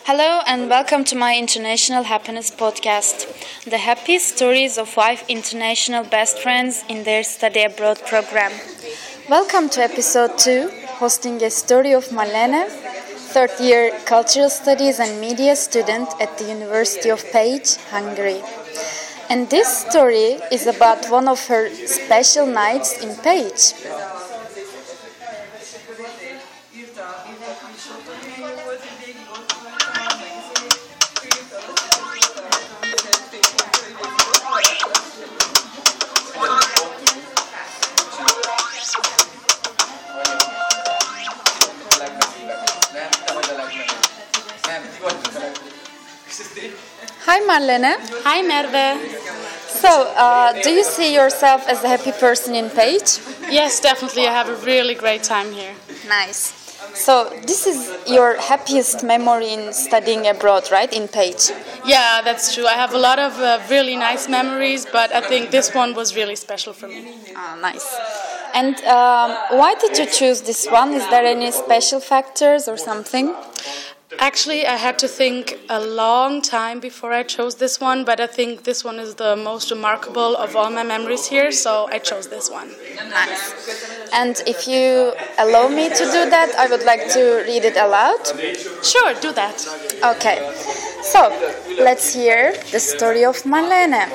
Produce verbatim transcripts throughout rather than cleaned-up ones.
Hello and welcome to my International Happiness Podcast, the happy stories of five international best friends in their study abroad program. Welcome to episode two, hosting a story of Marlene, third year cultural studies and media student at the University of Pécs, Hungary. And this story is about one of her special nights in Pécs. Hi Marlene. Hi Merve. So, uh, do you see yourself as a happy person in Pécs? Yes, definitely. I have a really great time here. Nice. So, this is your happiest memory in studying abroad, right, in Pécs? Yeah, that's true. I have a lot of uh, really nice memories, but I think this one was really special for me. Ah, nice. And um, why did you choose this one? Is there any special factors or something? Actually, I had to think a long time before I chose this one, but I think this one is the most remarkable of all my memories here, so I chose this one. Nice. And if you allow me to do that, I would like to read it aloud. Sure, do that. Okay. So, let's hear the story of Marlene.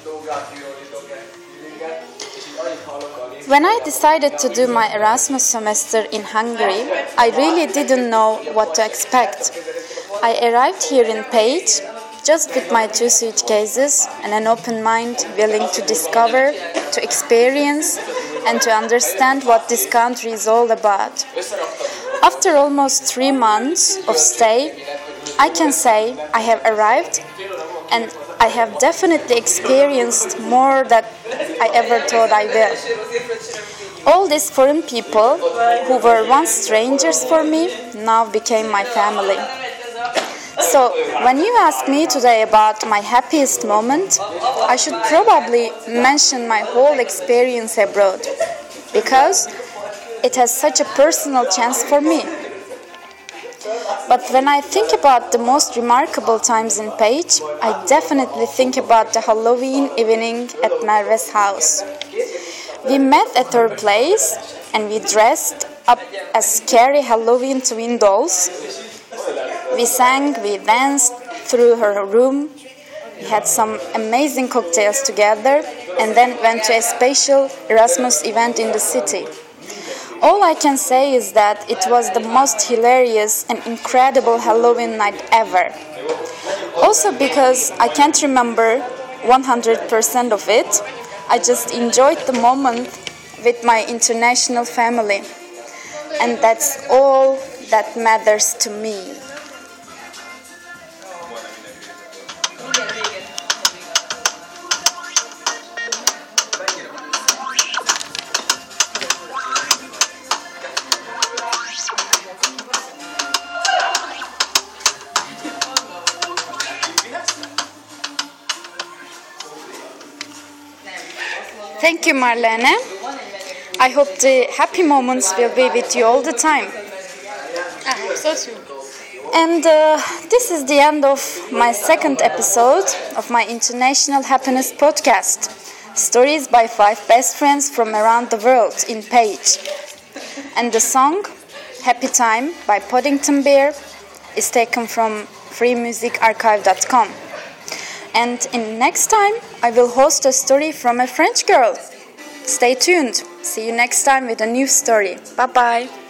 When I decided to do my Erasmus semester in Hungary, I really didn't know what to expect. I arrived here in Pécs just with my two suitcases and an open mind willing to discover, to experience and to understand what this country is all about. After almost three months of stay, I can say I have arrived and I have definitely experienced more than I ever thought I will. All these foreign people who were once strangers for me now became my family. So, when you ask me today about my happiest moment, I should probably mention my whole experience abroad, because it has such a personal chance for me. But when I think about the most remarkable times in Pécs, I definitely think about the Halloween evening at Merve's house. We met at her place and we dressed up as scary Halloween twin dolls. We sang, we danced through her room, we had some amazing cocktails together and then went to a special Erasmus event in the city. All I can say is that it was the most hilarious and incredible Halloween night ever. Also because I can't remember one hundred percent of it, I just enjoyed the moment with my international family. And that's all that matters to me. Thank you, Marlene. I hope the happy moments will be with you all the time. I hope so too. And uh, this is the end of my second episode of my International Happiness Podcast. Stories by five best friends from around the world in Pécs. And the song, Happy Time by Poddington Bear, is taken from free music archive dot com. And in next time, I will host a story from a French girl. Stay tuned. See you next time with a new story. Bye-bye.